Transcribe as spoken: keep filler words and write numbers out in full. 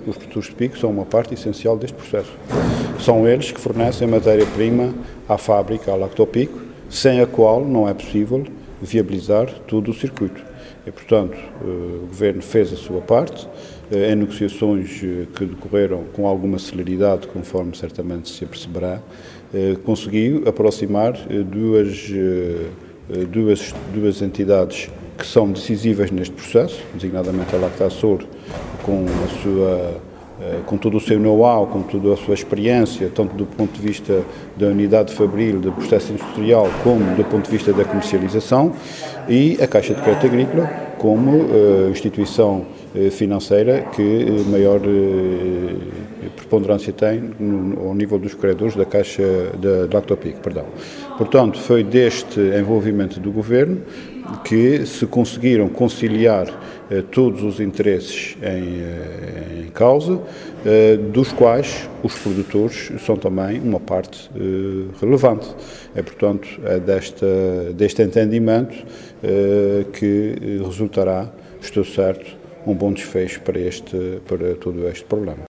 os produtores de pico são uma parte essencial deste processo. São eles que fornecem matéria-prima à fábrica, à Lactopico, sem a qual não é possível viabilizar todo o circuito. E, portanto, o Governo fez a sua parte, em negociações que decorreram com alguma celeridade, conforme certamente se aperceberá, conseguiu aproximar duas, duas, duas entidades que são decisivas neste processo, designadamente a Lactasur, com a sua com todo o seu know-how, com toda a sua experiência, tanto do ponto de vista da unidade fabril, do processo industrial, como do ponto de vista da comercialização, e a Caixa de Crédito Agrícola como uh, instituição uh, financeira que uh, maior uh, preponderância tem no, ao nível dos credores da Caixa da Lactopico, perdão. Portanto, foi deste envolvimento do Governo que se conseguiram conciliar eh, todos os interesses em, eh, em causa, eh, dos quais os produtores são também uma parte eh, relevante. É, portanto, é desta, deste entendimento eh, que resultará, estou certo, um bom desfecho para, este, para todo este problema.